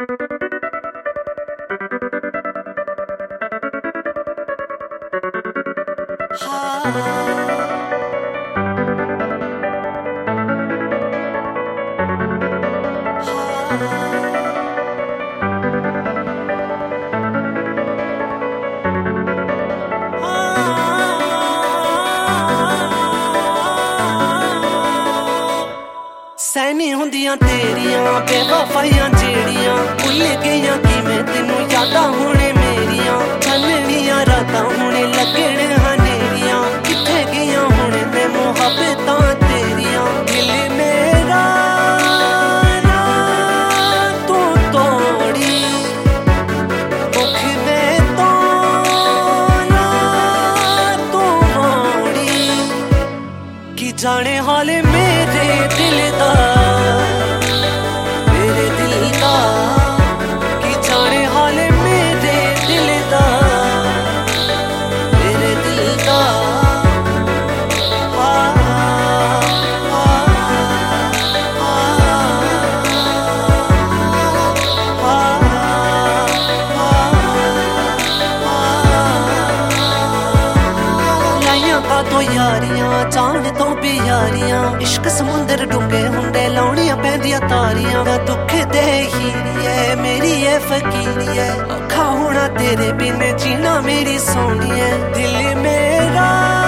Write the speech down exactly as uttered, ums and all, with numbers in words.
सैनी हुंदियां तेरियां बेवफाइयां जेड़ियां भुल गईयां कि मैं तेनू यादां हुणे मेरियां छलनियां रातां हुणे लगणे हनेरियां किथे गईयां हुणे ते मुहब्बतां तेरियां दिल मेरा ना तू तोड़ी मुख दे तो ना तू मोड़ी कि जाने हाले मेरे दिल दा मेरे दिल दा कि जाने हाले मेरे दिल दा मेरे दिल दा आ, आ, आ, लाइयां का तो यारियां जान तो प्यारियां इश्क समुंदर डूंगे हुंदे लाउणियां पैंदियां तारियां मैं दुख दे हीरिए मेरी ए फकीरिए औखा होना तेरे बिन जीना मेरी सोहणिए दिल मेरा